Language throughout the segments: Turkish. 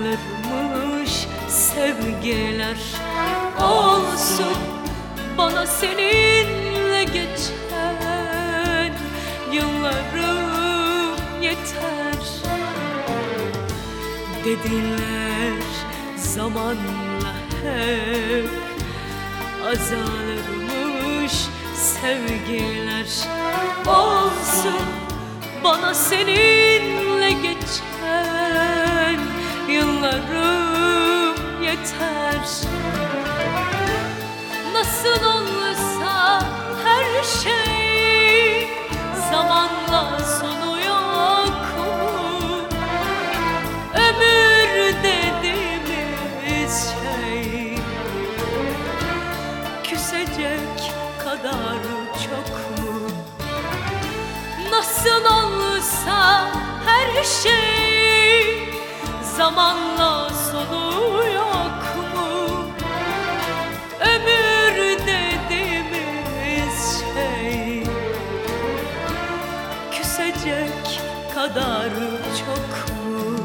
azalırmış sevgiler. Olsun bana seninle geçen yıllarım yeter. Dediler zamanla hep azalırmış sevgiler. Olsun bana seninle geçen yıllarım yeter. Nasıl olsa her şey zamanla sonu yok mu? Ömür dediğimiz şey küsecek kadar çok mu? Nasıl olsa her şey zamanla sonu yok mu? Ömür dediğimiz şey küsecek kadar çok mu?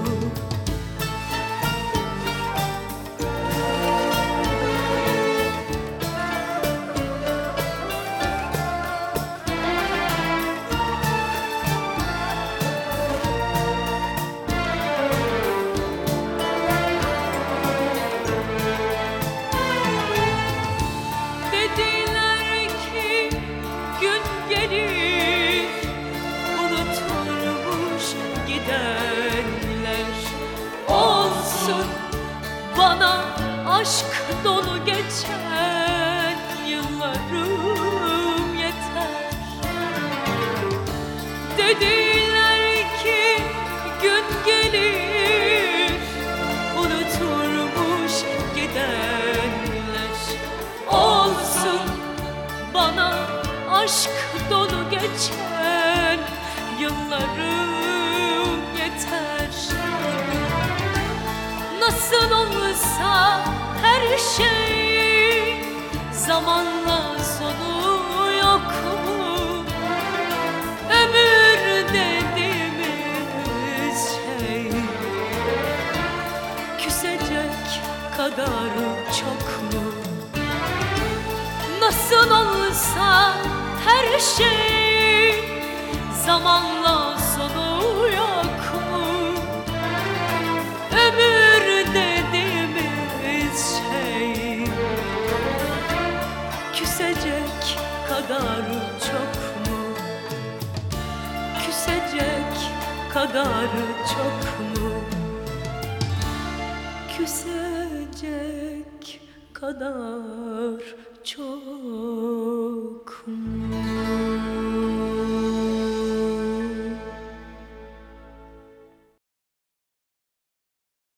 Olsun bana aşk dolu geçen yıllarım yeter. Dediler ki gün gelir unuturmuş gidenler. Olsun bana aşk dolu geçen yıllarım yeter. Nasıl olsa her şey zamanla sonu yok mu? Ömür dediğimiz şey küsecek kadar çok mu? Nasıl olsa her şey zamanla sonu yok mu? Ömür dediğimiz şey küsecek kadar çok mu? Küsecek kadar çok mu? Küsecek kadar çok mu?